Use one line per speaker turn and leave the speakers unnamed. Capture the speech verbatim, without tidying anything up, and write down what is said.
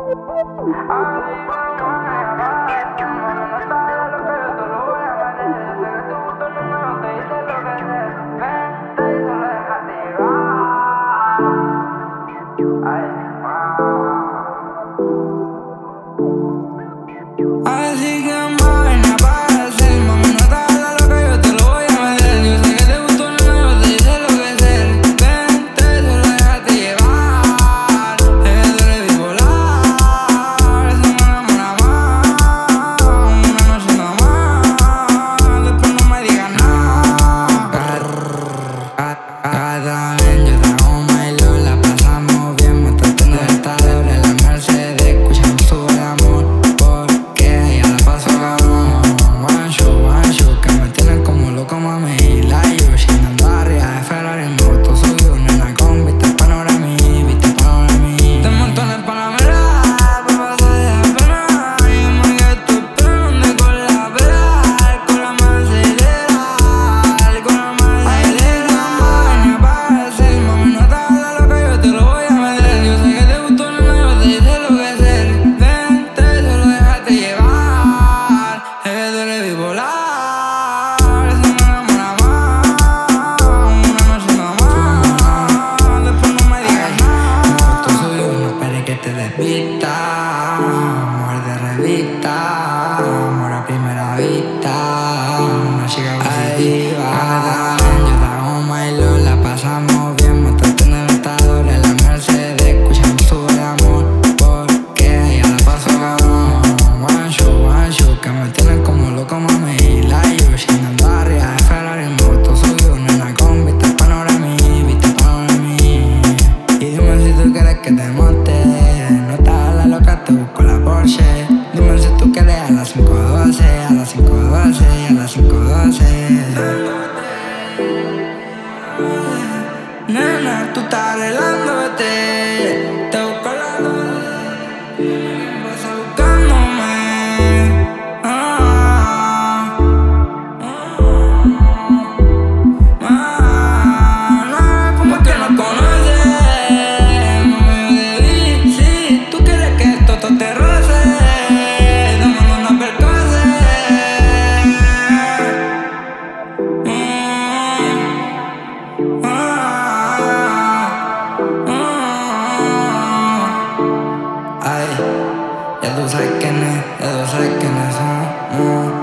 Así que máquina para hacer, mami, no te hagas loca, yo te lo voy a meter. Yo sé que te gustó, nena, yo te hice lo que sé. Vente, solo déjate llevar. Es que tú eres bipolar, eso me enamora más. Una noche nada más, después no me digas nada. Cada vez yo te hago Milo, la pasamos bien, montate en el estadio de la Mercedes, escuchamos sobre amor. Mami, la yo sin andar ya de Ferrari en moto. Soy una nena con vista panoramí, vista panoramí. Te monto en el Panamera, pa' pasar de la pena. Y yo me quedé tú esperando con la pedal, con la más acelerar, con la más acelerar. Ni para hacer, mami, no te hagas loca, yo te lo voy a meter. Yo sé que te gustó, nena, yo te hice lo que sé. Vente, solo déjate llevar. Es que tú eres bipolar. Amor de revista, amor a primera vista, una chica positiva. Yo te hago Milo, la pasamos bien, montate en el estado de la Mercedes, escuchamos sobre amor, porque ya la paso cabrón. One show, one show, que me tienen como loco, mami, la yo sin andar ya de Ferrari en moto. Soy una nena con vista panoramí, vista panoramí. Y dime si tú quieres que te monte. Te busco la Porsche. Dime si tú quieres a las cinco doce, a las cinco doce, a las cinco doce. Nena, tú estás arreglándote. Te busco la doce. Vas buscándome. Ah, ah, ah, no, como que no conoces. Te roce, dame una percose. Mm, ah, ah, ay, ya tú sabes quién es, ya tú sabes quién es. Ah, ah.